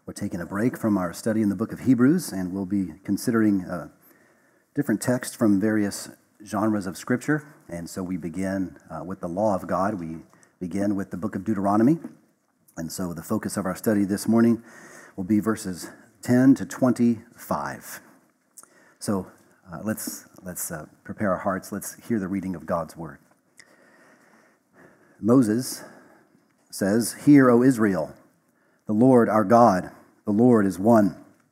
We're taking a break from our study in the book of Hebrews, and we'll be considering different texts from various genres of Scripture. And so we begin with the law of God. We begin with the book of Deuteronomy. And so the focus of our study this morning will be verses 10 to 25. So let's prepare our hearts. Let's hear the reading of God's word. Moses says, "Hear, O Israel, the Lord our God, the Lord is one.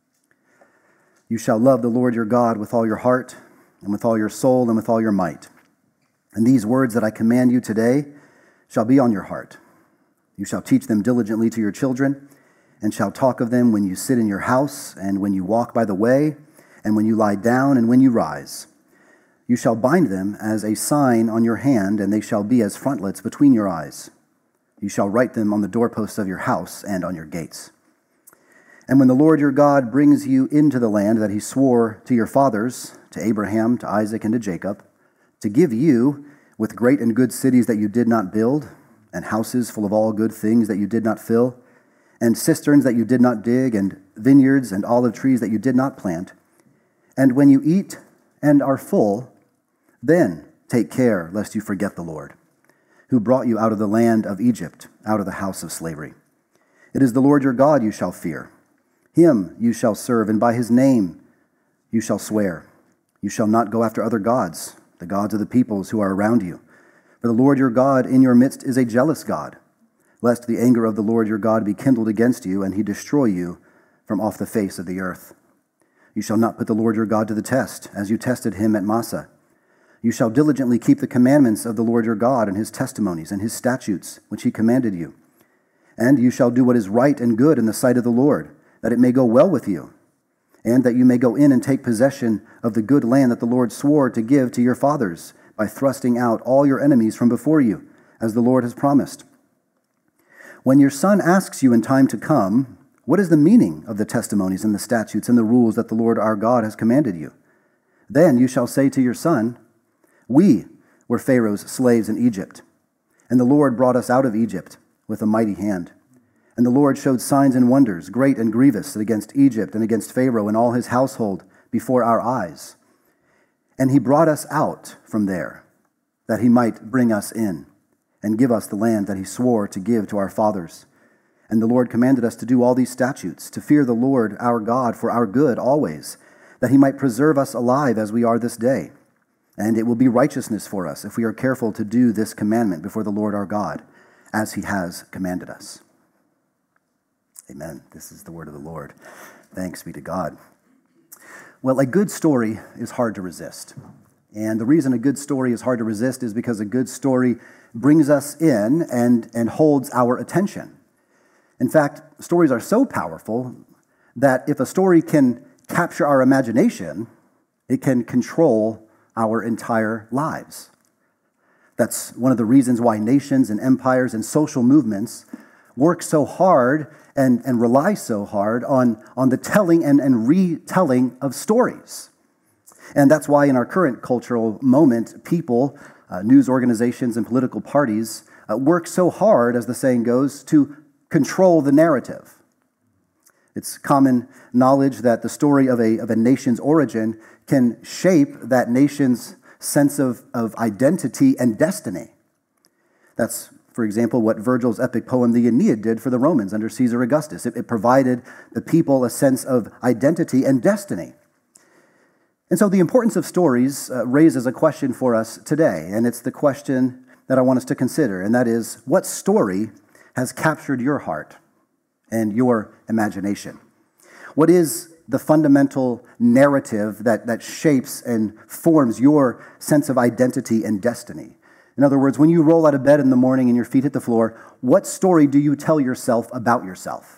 You shall love the Lord your God with all your heart and with all your soul and with all your might. And these words that I command you today shall be on your heart. You shall teach them diligently to your children, and shall talk of them when you sit in your house, and when you walk by the way, and when you lie down, and when you rise. You shall bind them as a sign on your hand, and they shall be as frontlets between your eyes. You shall write them on the doorposts of your house and on your gates. And when the Lord your God brings you into the land that he swore to your fathers, to Abraham, to Isaac, and to Jacob, to give you with great and good cities that you did not build, and houses full of all good things that you did not fill, and cisterns that you did not dig, and vineyards and olive trees that you did not plant, and when you eat and are full, then take care lest you forget the Lord, who brought you out of the land of Egypt, out of the house of slavery. It is the Lord your God you shall fear. Him you shall serve, and by his name you shall swear. You shall not go after other gods, the gods of the peoples who are around you. For the Lord your God in your midst is a jealous God, lest the anger of the Lord your God be kindled against you, and he destroy you from off the face of the earth. You shall not put the Lord your God to the test, as you tested him at Massah. You shall diligently keep the commandments of the Lord your God and his testimonies and his statutes, which he commanded you. And you shall do what is right and good in the sight of the Lord, that it may go well with you, and that you may go in and take possession of the good land that the Lord swore to give to your fathers, by thrusting out all your enemies from before you, as the Lord has promised. When your son asks you in time to come, what is the meaning of the testimonies and the statutes and the rules that the Lord our God has commanded you? Then you shall say to your son, we were Pharaoh's slaves in Egypt, and the Lord brought us out of Egypt with a mighty hand. And the Lord showed signs and wonders, great and grievous, against Egypt and against Pharaoh and all his household before our eyes. And he brought us out from there, that he might bring us in and give us the land that he swore to give to our fathers. And the Lord commanded us to do all these statutes, to fear the Lord our God for our good always, that he might preserve us alive as we are this day. And it will be righteousness for us if we are careful to do this commandment before the Lord our God, as he has commanded us." Amen. This is the word of the Lord. Thanks be to God. Well, a good story is hard to resist. And the reason a good story is hard to resist is because a good story brings us in and holds our attention. In fact, stories are so powerful that if a story can capture our imagination, it can control our entire lives. That's one of the reasons why nations and empires and social movements work so hard and rely so hard on the telling and retelling of stories. And that's why in our current cultural moment, people, news organizations, and political parties work so hard, as the saying goes, to control the narrative. It's common knowledge that the story of a nation's origin can shape that nation's sense of identity and destiny. That's, for example, what Virgil's epic poem, the Aeneid, did for the Romans under Caesar Augustus. It provided the people a sense of identity and destiny. And so the importance of stories raises a question for us today, and it's the question that I want us to consider, and that is, what story has captured your heart and your imagination? What is the fundamental narrative that shapes and forms your sense of identity and destiny? In other words, when you roll out of bed in the morning and your feet hit the floor, what story do you tell yourself about yourself?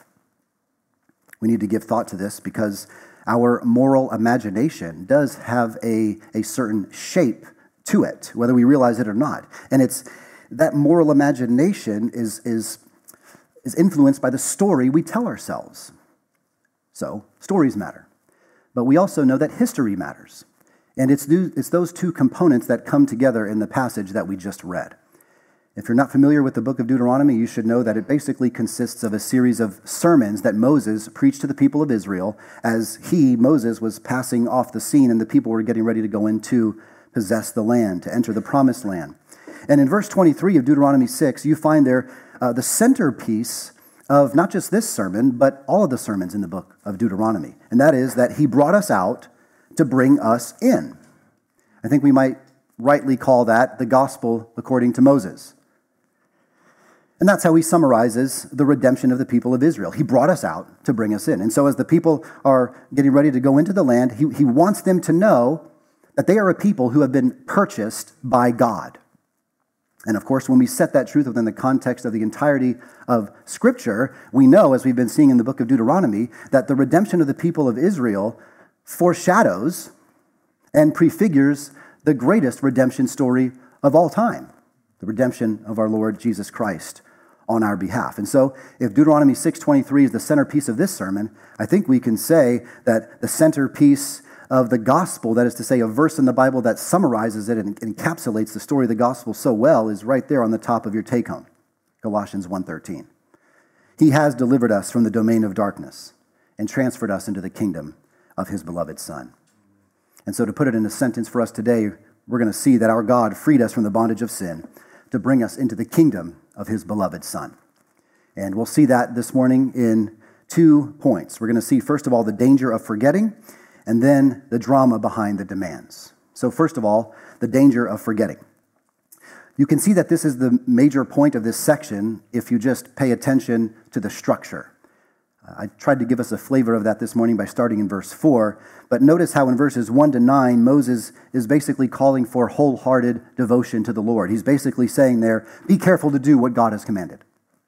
We need to give thought to this because our moral imagination does have a certain shape to it, whether we realize it or not. And it's that moral imagination is influenced by the story we tell ourselves. So, stories matter. But we also know that history matters. And it's those two components that come together in the passage that we just read. If you're not familiar with the book of Deuteronomy, you should know that it basically consists of a series of sermons that Moses preached to the people of Israel as Moses, was passing off the scene and the people were getting ready to go in to possess the land, to enter the promised land. And in verse 23 of Deuteronomy 6, you find there the centerpiece of not just this sermon, but all of the sermons in the book of Deuteronomy. And that is that he brought us out to bring us in. I think we might rightly call that the gospel according to Moses. And that's how he summarizes the redemption of the people of Israel. He brought us out to bring us in. And so as the people are getting ready to go into the land, he wants them to know that they are a people who have been purchased by God. And of course, when we set that truth within the context of the entirety of Scripture, we know, as we've been seeing in the book of Deuteronomy, that the redemption of the people of Israel foreshadows and prefigures the greatest redemption story of all time, the redemption of our Lord Jesus Christ on our behalf. And so if Deuteronomy 6:23 is the centerpiece of this sermon, I think we can say that the centerpiece of the gospel, that is to say, a verse in the Bible that summarizes it and encapsulates the story of the gospel so well, is right there on the top of your take-home, Colossians 1:13. He has delivered us from the domain of darkness and transferred us into the kingdom of his beloved Son. And so to put it in a sentence for us today, we're going to see that our God freed us from the bondage of sin to bring us into the kingdom of his beloved Son. And we'll see that this morning in 2 points. We're going to see, first of all, the danger of forgetting, and then the drama behind the demands. So first of all, the danger of forgetting. You can see that this is the major point of this section if you just pay attention to the structure. I tried to give us a flavor of that this morning by starting in verse 4, but notice how in verses 1 to 9, Moses is basically calling for wholehearted devotion to the Lord. He's basically saying there, be careful to do what God has commanded.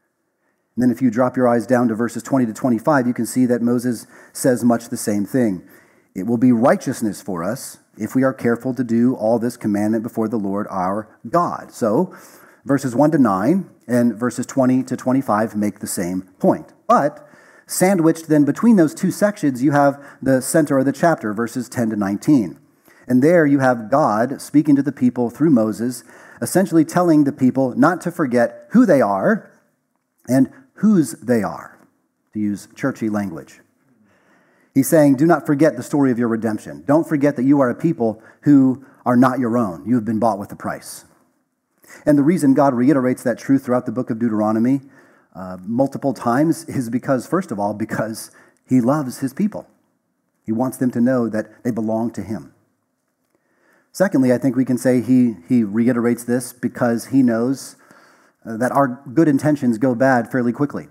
And then if you drop your eyes down to verses 20 to 25, you can see that Moses says much the same thing. It will be righteousness for us if we are careful to do all this commandment before the Lord our God. So verses 1 to 9 and verses 20 to 25 make the same point. But sandwiched then between those two sections, you have the center of the chapter, verses 10 to 19. And there you have God speaking to the people through Moses, essentially telling the people not to forget who they are and whose they are, to use churchy language. He's saying, do not forget the story of your redemption. Don't forget that you are a people who are not your own. You have been bought with a price. And the reason God reiterates that truth throughout the book of Deuteronomy multiple times is because, first of all, because he loves his people. He wants them to know that they belong to him. Secondly, I think we can say he reiterates this because he knows that our good intentions go bad fairly quickly.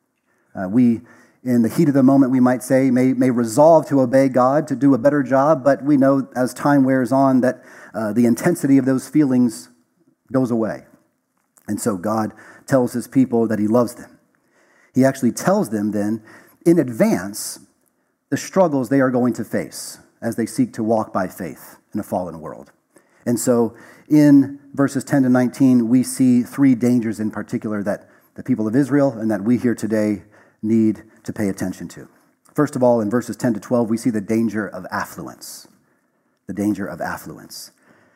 We, in the heat of the moment, we might say, may resolve to obey God, to do a better job, but we know as time wears on that the intensity of those feelings goes away. And so God tells his people that he loves them. He actually tells them then in advance the struggles they are going to face as they seek to walk by faith in a fallen world. And so in verses 10 to 19, we see three dangers in particular that the people of Israel and that we here today need to pay attention to. First of all, in verses 10 to 12, we see the danger of affluence. The danger of affluence.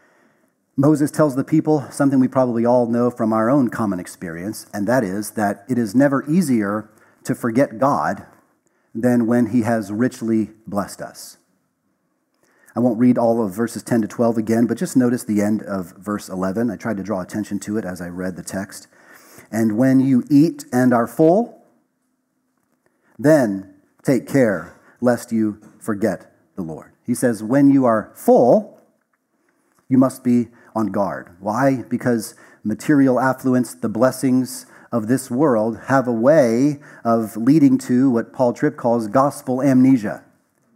Moses tells the people something we probably all know from our own common experience, and that is that it is never easier to forget God than when he has richly blessed us. I won't read all of verses 10 to 12 again, but just notice the end of verse 11. I tried to draw attention to it as I read the text. And when you eat and are full, then take care lest you forget the Lord. He says, when you are full, you must be on guard. Why? Because material affluence, the blessings of this world, have a way of leading to what Paul Tripp calls gospel amnesia.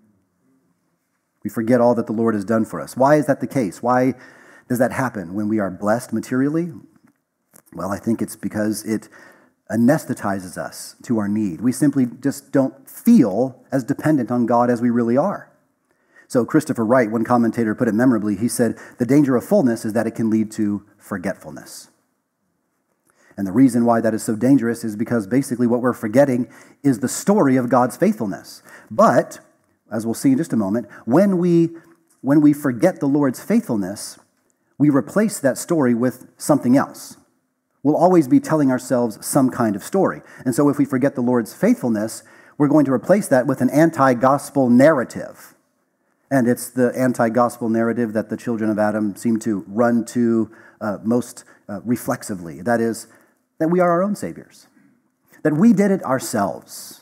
We forget all that the Lord has done for us. Why is that the case? Why does that happen when we are blessed materially? Well, I think it's because it anesthetizes us to our need. We simply just don't feel as dependent on God as we really are. So Christopher Wright, one commentator, put it memorably. He said, the danger of fullness is that it can lead to forgetfulness. And the reason why that is so dangerous is because basically what we're forgetting is the story of God's faithfulness. But, as we'll see in just a moment, when we forget the Lord's faithfulness, we replace that story with something else. We'll always be telling ourselves some kind of story. And so if we forget the Lord's faithfulness, we're going to replace that with an anti-gospel narrative. And it's the anti-gospel narrative that the children of Adam seem to run to most reflexively. That is, that we are our own saviors. That we did it ourselves.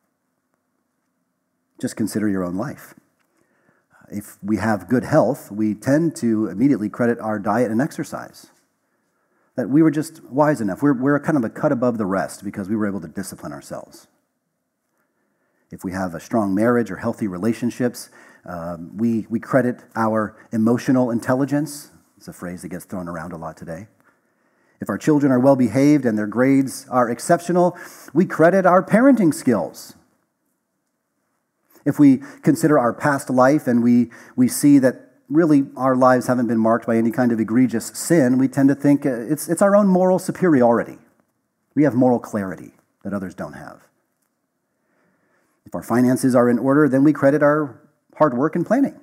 Just consider your own life. If we have good health, we tend to immediately credit our diet and exercise. That we were just wise enough. We're kind of a cut above the rest because we were able to discipline ourselves. If we have a strong marriage or healthy relationships, we credit our emotional intelligence. It's a phrase that gets thrown around a lot today. If our children are well behaved and their grades are exceptional, we credit our parenting skills. If we consider our past life and we see that really our lives haven't been marked by any kind of egregious sin, we tend to think it's our own moral superiority. We have moral clarity that others don't have. If our finances are in order, then we credit our hard work and planning.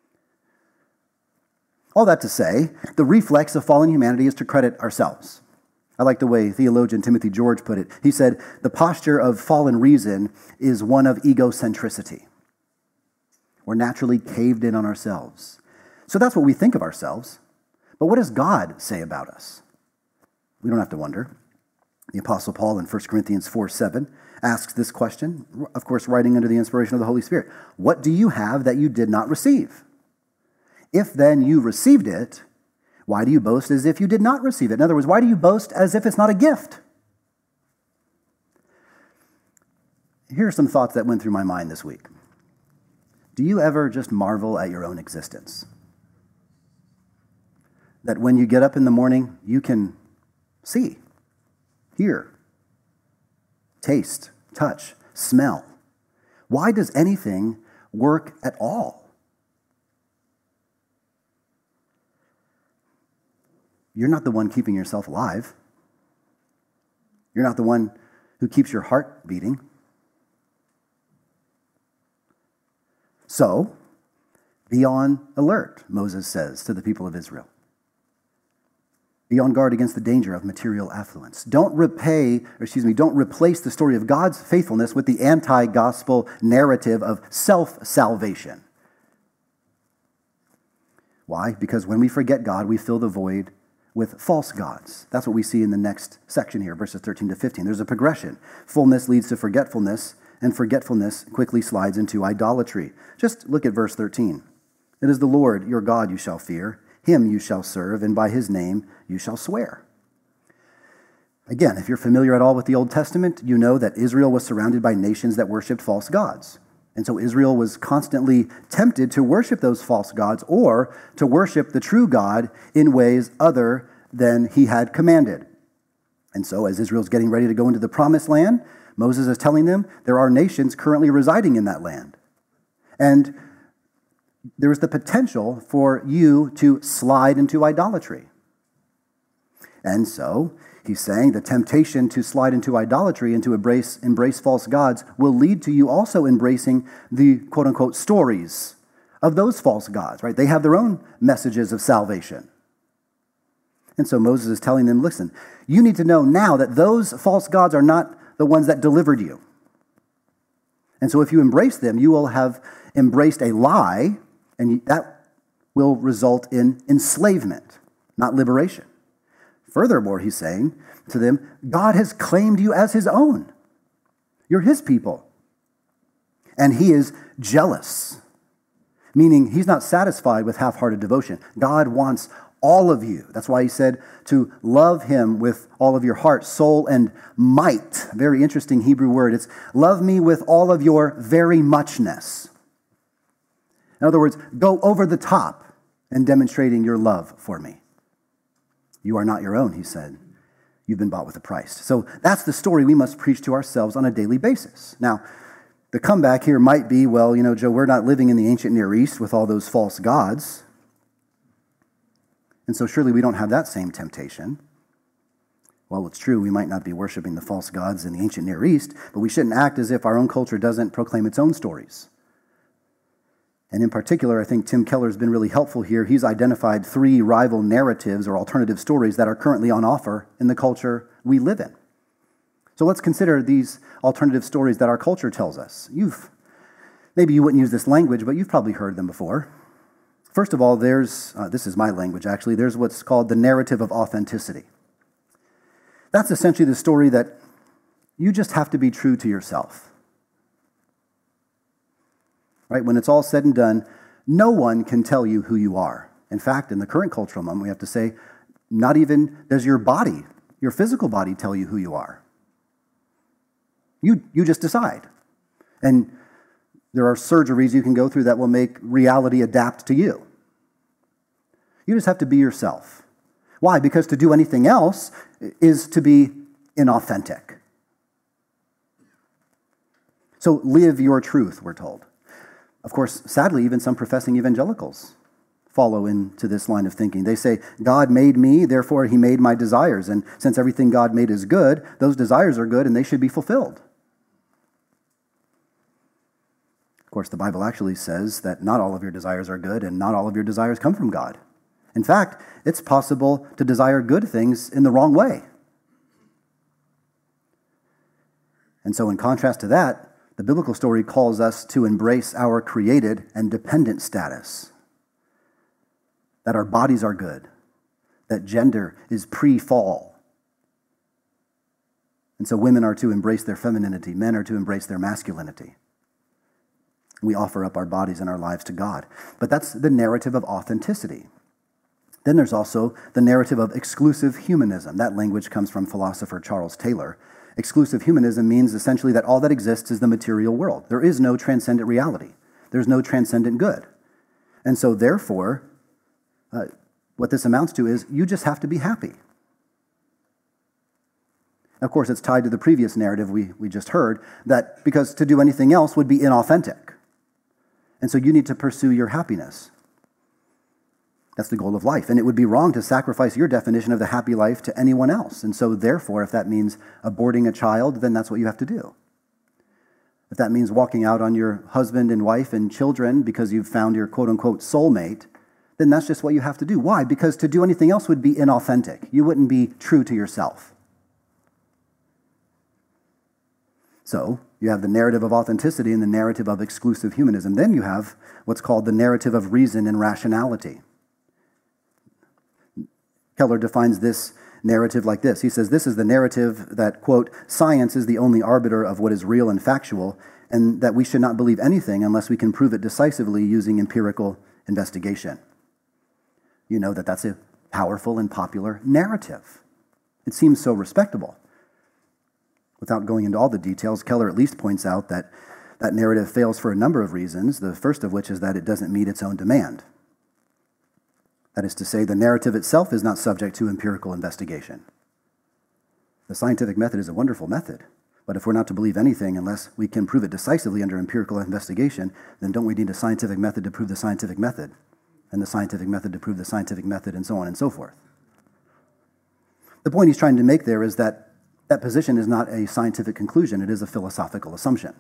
All that to say, the reflex of fallen humanity is to credit ourselves. I like the way theologian Timothy George put it. He said, the posture of fallen reason is one of egocentricity. We're naturally caved in on ourselves. So that's what we think of ourselves. But what does God say about us? We don't have to wonder. The Apostle Paul in 1 Corinthians 4:7 asks this question, of course, writing under the inspiration of the Holy Spirit. What do you have that you did not receive? If then you received it, why do you boast as if you did not receive it? In other words, why do you boast as if it's not a gift? Here are some thoughts that went through my mind this week. Do you ever just marvel at your own existence? That when you get up in the morning, you can see, hear, taste, touch, smell. Why does anything work at all? You're not the one keeping yourself alive. You're not the one who keeps your heart beating. So, be on alert, Moses says to the people of Israel. Be on guard against the danger of material affluence. Don't replace the story of God's faithfulness with the anti-gospel narrative of self-salvation. Why? Because when we forget God, we fill the void with false gods. That's what we see in the next section here, verses 13 to 15. There's a progression. Fullness leads to forgetfulness, and forgetfulness quickly slides into idolatry. Just look at verse 13. It is the Lord your God you shall fear, him you shall serve, and by his name you shall swear. Again, if you're familiar at all with the Old Testament, you know that Israel was surrounded by nations that worshipped false gods. And so Israel was constantly tempted to worship those false gods or to worship the true God in ways other than he had commanded. And so as Israel's getting ready to go into the promised land, Moses is telling them there are nations currently residing in that land. And there is the potential for you to slide into idolatry. And so he's saying the temptation to slide into idolatry and to embrace false gods will lead to you also embracing the quote-unquote stories of those false gods, right? They have their own messages of salvation. And so Moses is telling them, listen, you need to know now that those false gods are not the ones that delivered you. And so if you embrace them, you will have embraced a lie, and that will result in enslavement, not liberation. Furthermore, he's saying to them, God has claimed you as his own. You're his people. And he is jealous, meaning he's not satisfied with half-hearted devotion. God wants all of you. That's why he said to love him with all of your heart, soul, and might. Very interesting Hebrew word. It's love me with all of your very muchness. In other words, go over the top in demonstrating your love for me. You are not your own, he said. You've been bought with a price. So that's the story we must preach to ourselves on a daily basis. Now, the comeback here might be, well, Joe, we're not living in the ancient Near East with all those false gods. And so surely we don't have that same temptation. Well, it's true, we might not be worshiping the false gods in the ancient Near East, but we shouldn't act as if our own culture doesn't proclaim its own stories. And in particular, I think Tim Keller's been really helpful here. He's identified 3 rival narratives or alternative stories that are currently on offer in the culture we live in. So let's consider these alternative stories that our culture tells us. Maybe you wouldn't use this language, but you've probably heard them before. First of all, this is my language actually, there's what's called the narrative of authenticity. That's essentially the story that you just have to be true to yourself. Right? When it's all said and done, no one can tell you who you are. In fact, in the current cultural moment, we have to say, not even does your body, your physical body, tell you who you are. You just decide. And there are surgeries you can go through that will make reality adapt to you. You just have to be yourself. Why? Because to do anything else is to be inauthentic. So live your truth, we're told. Of course, sadly, even some professing evangelicals follow into this line of thinking. They say, God made me, therefore he made my desires. And since everything God made is good, those desires are good and they should be fulfilled. Of course, the Bible actually says that not all of your desires are good and not all of your desires come from God. In fact, it's possible to desire good things in the wrong way. And so in contrast to that, the biblical story calls us to embrace our created and dependent status. That our bodies are good. That gender is pre-fall. And so women are to embrace their femininity. Men are to embrace their masculinity. We offer up our bodies and our lives to God. But that's the narrative of authenticity. Then there's also the narrative of exclusive humanism. That language comes from philosopher Charles Taylor. Exclusive humanism means essentially that all that exists is the material world. There is no transcendent reality. There's no transcendent good. And so therefore, what this amounts to is you just have to be happy. Of course, it's tied to the previous narrative we just heard, that because to do anything else would be inauthentic. And so you need to pursue your happiness. That's the goal of life. And it would be wrong to sacrifice your definition of the happy life to anyone else. And so therefore, if that means aborting a child, then that's what you have to do. If that means walking out on your husband and wife and children because you've found your quote-unquote soulmate, then that's just what you have to do. Why? Because to do anything else would be inauthentic. You wouldn't be true to yourself. So you have the narrative of authenticity and the narrative of exclusive humanism. Then you have what's called the narrative of reason and rationality. Keller defines this narrative like this. He says, this is the narrative that, quote, science is the only arbiter of what is real and factual, and that we should not believe anything unless we can prove it decisively using empirical investigation. You know that that's a powerful and popular narrative. It seems so respectable. Without going into all the details, Keller at least points out that that narrative fails for a number of reasons, the first of which is that it doesn't meet its own demand. That is to say, the narrative itself is not subject to empirical investigation. The scientific method is a wonderful method, but if we're not to believe anything unless we can prove it decisively under empirical investigation, then don't we need a scientific method to prove the scientific method, and the scientific method to prove the scientific method, and so on and so forth? The point he's trying to make there is that that position is not a scientific conclusion, it is a philosophical assumption.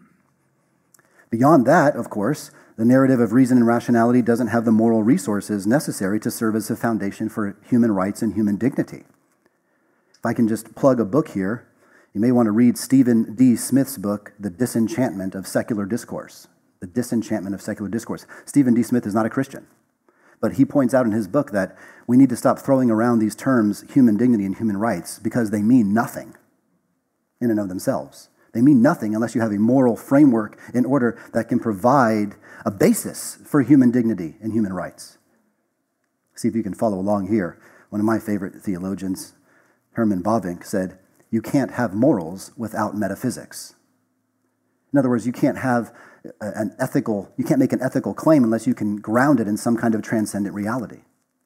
Beyond that, of course, the narrative of reason and rationality doesn't have the moral resources necessary to serve as a foundation for human rights and human dignity. If I can just plug a book here, you may want to read Stephen D. Smith's book, The Disenchantment of Secular Discourse. The Disenchantment of Secular Discourse. Stephen D. Smith is not a Christian, but he points out in his book that we need to stop throwing around these terms, human dignity and human rights, because they mean nothing in and of themselves. They mean nothing unless you have a moral framework in order that can provide a basis for human dignity and human rights. See if you can follow along here. One of my favorite theologians, Herman Bavinck, said, you can't have morals without metaphysics. In other words, you can't make an ethical claim unless you can ground it in some kind of transcendent reality.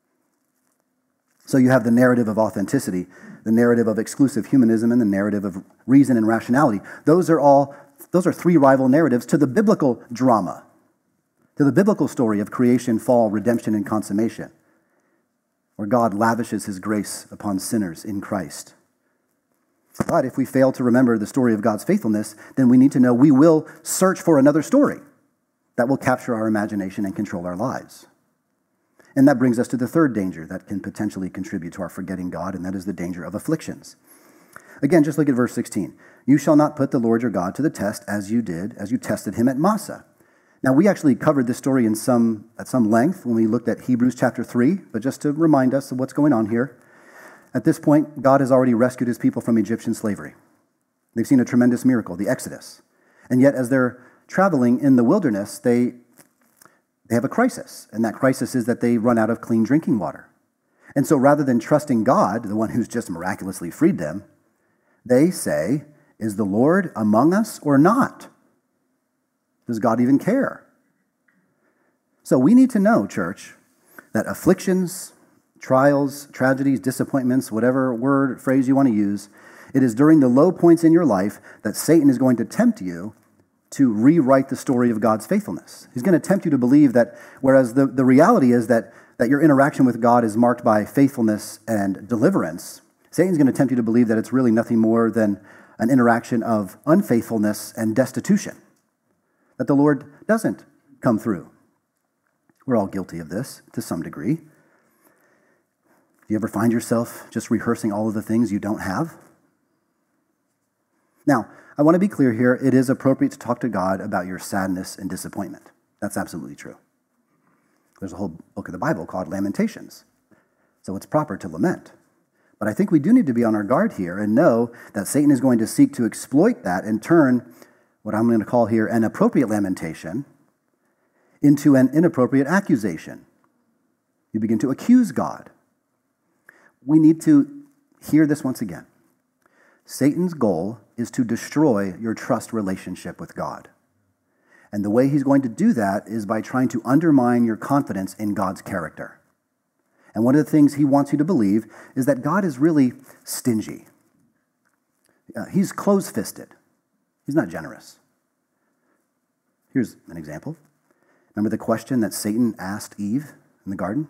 So you have the narrative of authenticity, the narrative of exclusive humanism, and the narrative of reason and rationality. Those are 3 rival narratives to the biblical drama, to the biblical story of creation, fall, redemption, and consummation, where God lavishes his grace upon sinners in Christ. But if we fail to remember the story of God's faithfulness, then we need to know we will search for another story. that will capture our imagination and control our lives. And that brings us to the third danger that can potentially contribute to our forgetting God, and that is the danger of afflictions. Again, just look at verse 16. You shall not put the Lord your God to the test as you tested him at Massah. Now, we actually covered this story at some length when we looked at Hebrews chapter 3, but just to remind us of what's going on here. At this point, God has already rescued his people from Egyptian slavery. They've seen a tremendous miracle, the Exodus. And yet, as they're traveling in the wilderness, they have a crisis. And that crisis is that they run out of clean drinking water. And so rather than trusting God, the one who's just miraculously freed them, they say, is the Lord among us or not? Does God even care? So we need to know, church, that afflictions, trials, tragedies, disappointments, whatever word, phrase you want to use, it is during the low points in your life that Satan is going to tempt you to rewrite the story of God's faithfulness. He's going to tempt you to believe that, whereas the reality is that your interaction with God is marked by faithfulness and deliverance, Satan's going to tempt you to believe that it's really nothing more than an interaction of unfaithfulness and destitution, that the Lord doesn't come through. We're all guilty of this to some degree. Do you ever find yourself just rehearsing all of the things you don't have? Now, I want to be clear here. It is appropriate to talk to God about your sadness and disappointment. That's absolutely true. There's a whole book of the Bible called Lamentations. So it's proper to lament. But I think we do need to be on our guard here and know that Satan is going to seek to exploit that and turn what I'm going to call here an appropriate lamentation into an inappropriate accusation. You begin to accuse God. We need to hear this once again. Satan's goal is to destroy your trust relationship with God. And the way he's going to do that is by trying to undermine your confidence in God's character. And one of the things he wants you to believe is that God is really stingy. He's close-fisted. He's not generous. Here's an example. Remember the question that Satan asked Eve in the garden?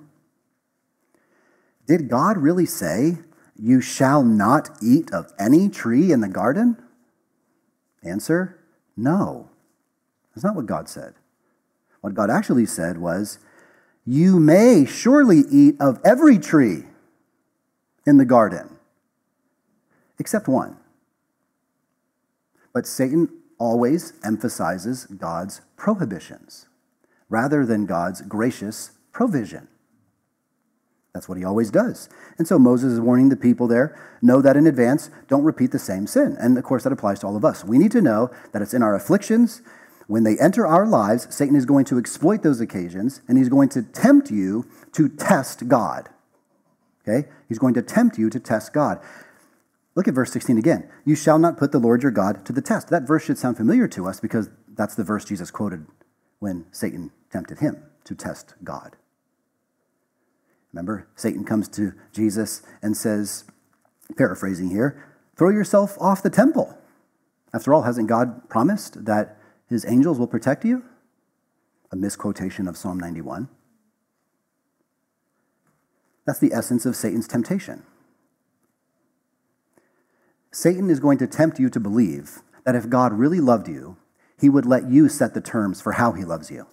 Did God really say, you shall not eat of any tree in the garden? Answer, no. That's not what God said. What God actually said was, you may surely eat of every tree in the garden, except one. But Satan always emphasizes God's prohibitions rather than God's gracious provision. That's what he always does. And so Moses is warning the people there, know that in advance, don't repeat the same sin. And of course, that applies to all of us. We need to know that it's in our afflictions. When they enter our lives, Satan is going to exploit those occasions, and he's going to tempt you to test God. Okay? He's going to tempt you to test God. Look at verse 16 again. You shall not put the Lord your God to the test. That verse should sound familiar to us because that's the verse Jesus quoted when Satan tempted him to test God. Remember, Satan comes to Jesus and says, paraphrasing here, throw yourself off the temple. After all, hasn't God promised that his angels will protect you? A misquotation of Psalm 91. That's the essence of Satan's temptation. Satan is going to tempt you to believe that if God really loved you, he would let you set the terms for how he loves you.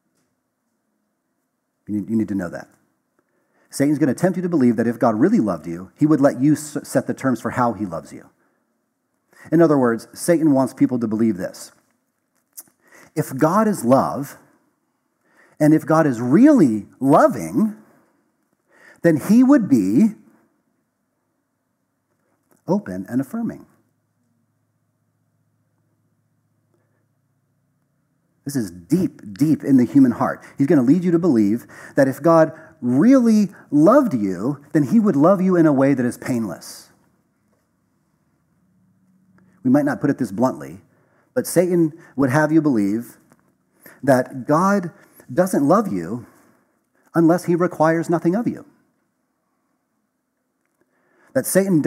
You need to know that. Satan's going to tempt you to believe that if God really loved you, he would let you set the terms for how he loves you. In other words, Satan wants people to believe this. If God is love, and if God is really loving, then he would be open and affirming. This is deep, deep in the human heart. He's going to lead you to believe that if God really loved you, then he would love you in a way that is painless. We might not put it this bluntly, but Satan would have you believe that God doesn't love you unless he requires nothing of you. That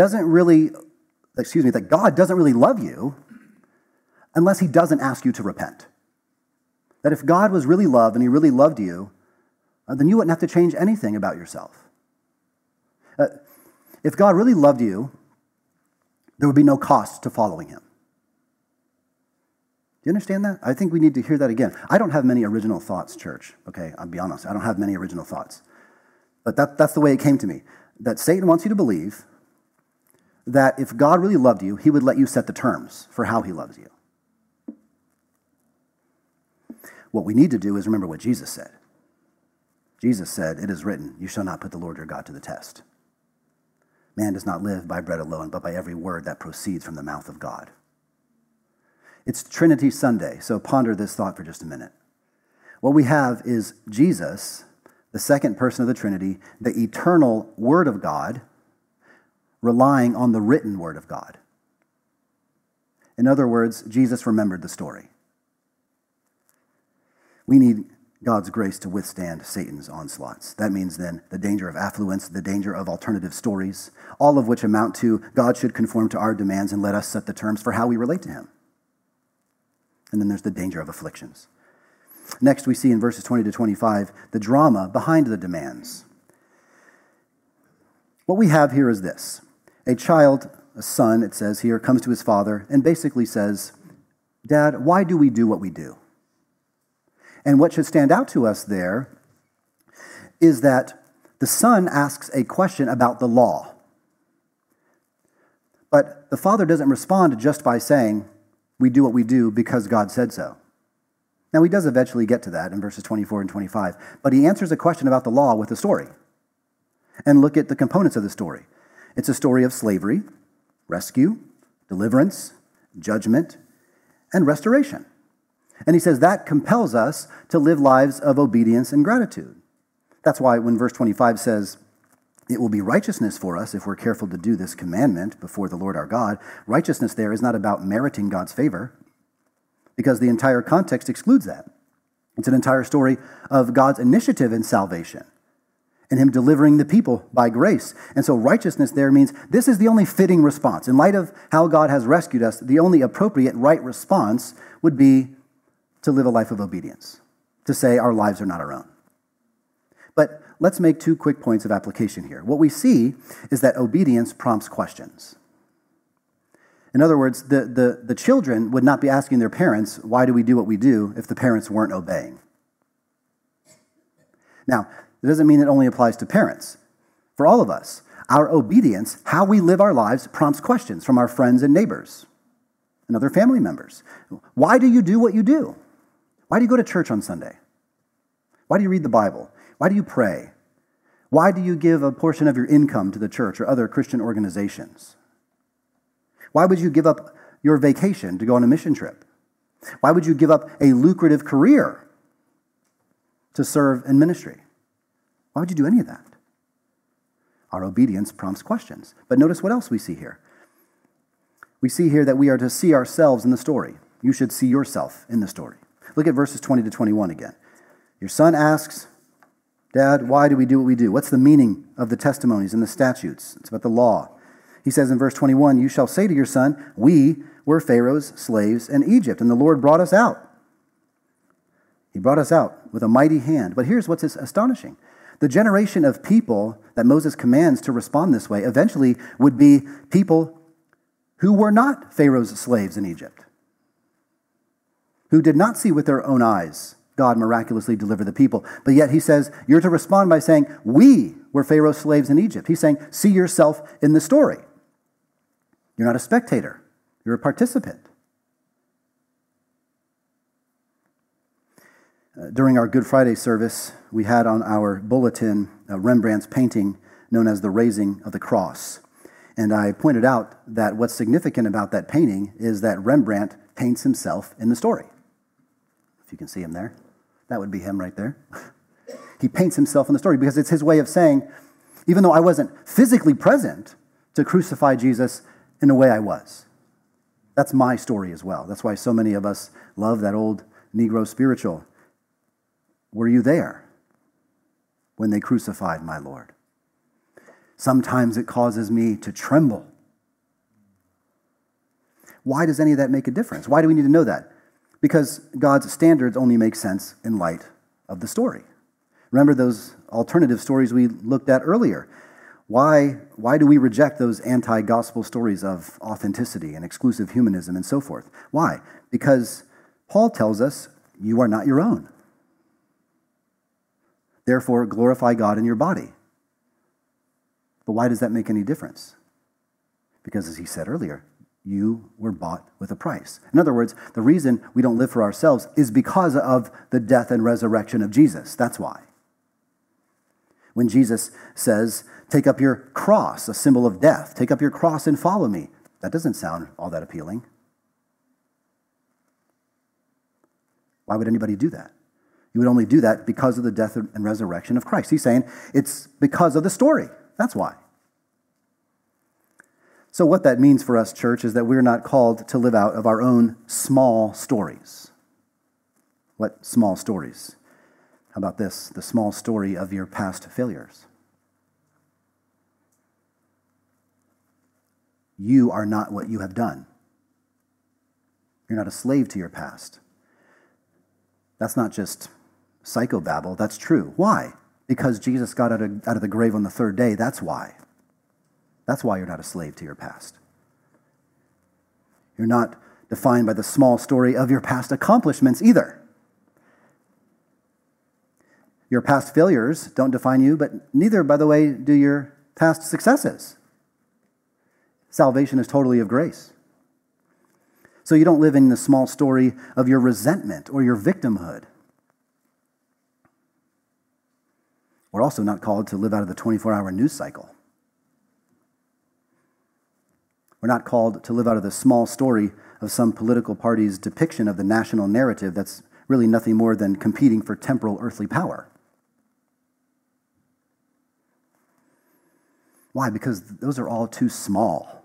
that God doesn't really love you unless he doesn't ask you to repent. That if God was really love and he really loved you, then you wouldn't have to change anything about yourself. If God really loved you, there would be no cost to following him. Do you understand that? I think we need to hear that again. I don't have many original thoughts, church. Okay, I'll be honest. I don't have many original thoughts. But that's the way it came to me. That Satan wants you to believe that if God really loved you, he would let you set the terms for how he loves you. What we need to do is remember what Jesus said. Jesus said, "It is written, you shall not put the Lord your God to the test. Man does not live by bread alone, but by every word that proceeds from the mouth of God." It's Trinity Sunday, so ponder this thought for just a minute. What we have is Jesus, the second person of the Trinity, the eternal Word of God, relying on the written Word of God. In other words, Jesus remembered the story. We need God's grace to withstand Satan's onslaughts. That means then the danger of affluence, the danger of alternative stories, all of which amount to God should conform to our demands and let us set the terms for how we relate to him. And then there's the danger of afflictions. Next, we see in verses 20 to 25, the drama behind the demands. What we have here is this. A child, a son, it says here, comes to his father and basically says, "Dad, why do we do what we do?" And what should stand out to us there is that the son asks a question about the law. But the father doesn't respond just by saying, "We do what we do because God said so." Now, he does eventually get to that in verses 24 and 25, but he answers a question about the law with a story. And look at the components of the story. It's a story of slavery, rescue, deliverance, judgment, and restoration. And he says that compels us to live lives of obedience and gratitude. That's why when verse 25 says, "It will be righteousness for us if we're careful to do this commandment before the Lord our God," righteousness there is not about meriting God's favor, because the entire context excludes that. It's an entire story of God's initiative in salvation and him delivering the people by grace. And so righteousness there means this is the only fitting response. In light of how God has rescued us, the only appropriate right response would be to live a life of obedience, to say our lives are not our own. But let's make two quick points of application here. What we see is that obedience prompts questions. In other words, the children would not be asking their parents, "Why do we do what we do?" if the parents weren't obeying. Now, it doesn't mean it only applies to parents. For all of us, our obedience, how we live our lives, prompts questions from our friends and neighbors and other family members. Why do you do what you do? Why do you go to church on Sunday? Why do you read the Bible? Why do you pray? Why do you give a portion of your income to the church or other Christian organizations? Why would you give up your vacation to go on a mission trip? Why would you give up a lucrative career to serve in ministry? Why would you do any of that? Our obedience prompts questions. But notice what else we see here. We see here that we are to see ourselves in the story. You should see yourself in the story. Look at verses 20 to 21 again. Your son asks, "Dad, why do we do what we do?" What's the meaning of the testimonies and the statutes? It's about the law. He says in verse 21, "You shall say to your son, we were Pharaoh's slaves in Egypt, and the Lord brought us out." He brought us out with a mighty hand. But here's what's astonishing. The generation of people that Moses commands to respond this way eventually would be people who were not Pharaoh's slaves in Egypt, who did not see with their own eyes God miraculously deliver the people. But yet he says, you're to respond by saying, "We were Pharaoh's slaves in Egypt." He's saying, see yourself in the story. You're not a spectator. You're a participant. During our Good Friday service, we had on our bulletin Rembrandt's painting known as The Raising of the Cross. And I pointed out that what's significant about that painting is that Rembrandt paints himself in the story. If you can see him there, that would be him right there. He paints himself in the story because it's his way of saying, even though I wasn't physically present to crucify Jesus, in a way I was. That's my story as well. That's why so many of us love that old Negro spiritual. Were you there when they crucified my Lord? Sometimes it causes me to tremble. Why does any of that make a difference? Why do we need to know that? Because God's standards only make sense in light of the story. Remember those alternative stories we looked at earlier. Why do we reject those anti-gospel stories of authenticity and exclusive humanism and so forth? Why? Because Paul tells us, you are not your own. Therefore, glorify God in your body. But why does that make any difference? Because as he said earlier, you were bought with a price. In other words, the reason we don't live for ourselves is because of the death and resurrection of Jesus. That's why. When Jesus says, take up your cross, a symbol of death, take up your cross and follow me, that doesn't sound all that appealing. Why would anybody do that? You would only do that because of the death and resurrection of Christ. He's saying it's because of the story. That's why. So what that means for us, church, is that we're not called to live out of our own small stories. What small stories? How about this? The small story of your past failures. You are not what you have done. You're not a slave to your past. That's not just psychobabble. That's true. Why? Because Jesus got out of the grave on the third day. That's why. That's why you're not a slave to your past. You're not defined by the small story of your past accomplishments either. Your past failures don't define you, but neither, by the way, do your past successes. Salvation is totally of grace. So you don't live in the small story of your resentment or your victimhood. We're also not called to live out of the 24-hour news cycle. We're not called to live out of the small story of some political party's depiction of the national narrative that's really nothing more than competing for temporal earthly power. Why? Because those are all too small.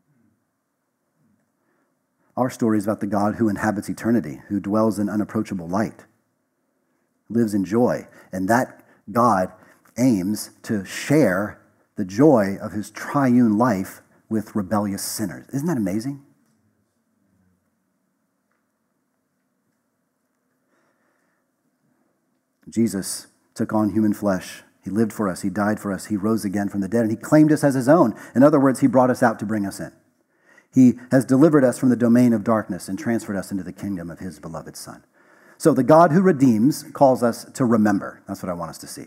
Our story is about the God who inhabits eternity, who dwells in unapproachable light, lives in joy, and that God aims to share the joy of his triune life with rebellious sinners. Isn't that amazing? Jesus took on human flesh. He lived for us. He died for us. He rose again from the dead, and he claimed us as his own. In other words, he brought us out to bring us in. He has delivered us from the domain of darkness and transferred us into the kingdom of his beloved Son. So the God who redeems calls us to remember. That's what I want us to see.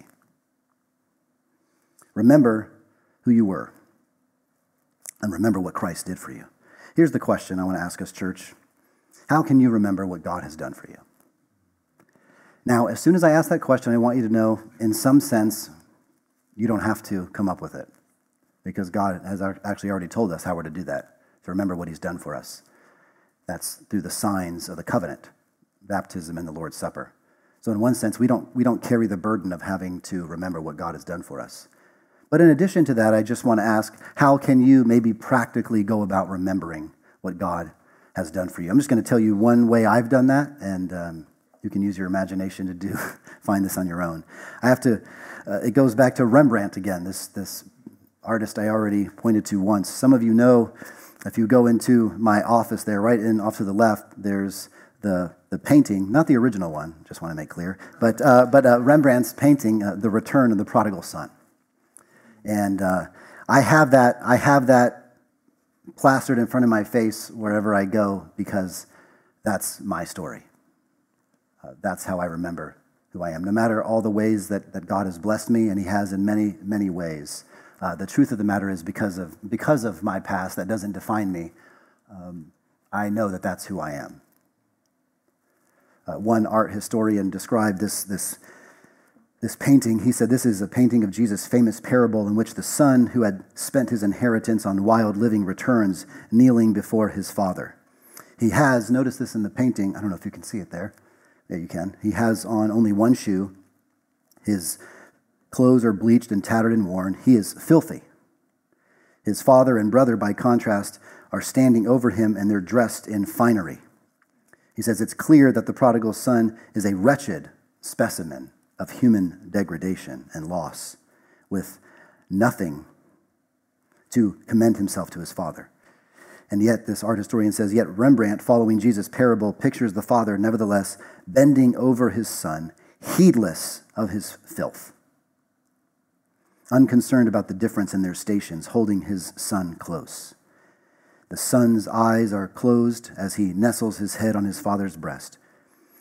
Remember who you were, and remember what Christ did for you. Here's the question I want to ask us, church. How can you remember what God has done for you? Now, as soon as I ask that question, I want you to know, in some sense, you don't have to come up with it, because God has actually already told us how we're to do that, to remember what he's done for us. That's through the signs of the covenant, baptism and the Lord's Supper. So in one sense, we don't carry the burden of having to remember what God has done for us. But in addition to that, I just want to ask, how can you maybe practically go about remembering what God has done for you? I'm just going to tell you one way I've done that, and you can use your imagination to find this on your own. It goes back to Rembrandt again, this artist I already pointed to once. Some of you know, if you go into my office there, right in off to the left, there's the painting, not the original one, just want to make clear, but Rembrandt's painting, The Return of the Prodigal Son. And I have that plastered in front of my face wherever I go, because that's my story. That's how I remember who I am. No matter all the ways that God has blessed me, and he has in many, many ways, the truth of the matter is because of my past, that doesn't define me. I know that that's who I am. One art historian described this painting. He said, this is a painting of Jesus' famous parable in which the son who had spent his inheritance on wild living returns, kneeling before his father. He has, notice this in the painting, I don't know if you can see it there. Yeah, you can. He has on only one shoe. His clothes are bleached and tattered and worn. He is filthy. His father and brother, by contrast, are standing over him, and they're dressed in finery. He says it's clear that the prodigal son is a wretched specimen of human degradation and loss, with nothing to commend himself to his father. And yet, this art historian says, yet Rembrandt, following Jesus' parable, pictures the father, nevertheless, bending over his son, heedless of his filth, unconcerned about the difference in their stations, holding his son close. The son's eyes are closed as he nestles his head on his father's breast.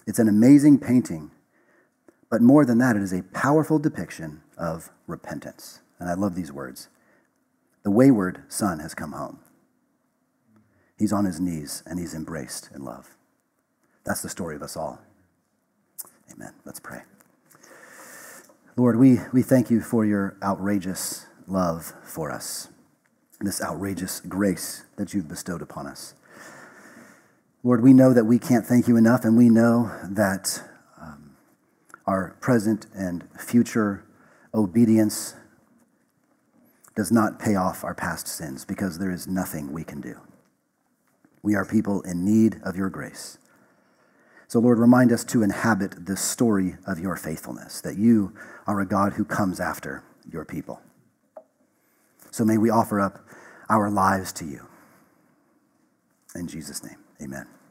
It's an amazing painting, but more than that, it is a powerful depiction of repentance. And I love these words. The wayward son has come home. He's on his knees and he's embraced in love. That's the story of us all. Amen. Let's pray. Lord, we thank you for your outrageous love for us, this outrageous grace that you've bestowed upon us. Lord, we know that we can't thank you enough, and we know that our present and future obedience does not pay off our past sins, because there is nothing we can do. We are people in need of your grace. So, Lord, remind us to inhabit this story of your faithfulness, that you are a God who comes after your people. So may we offer up our lives to you. In Jesus' name, amen.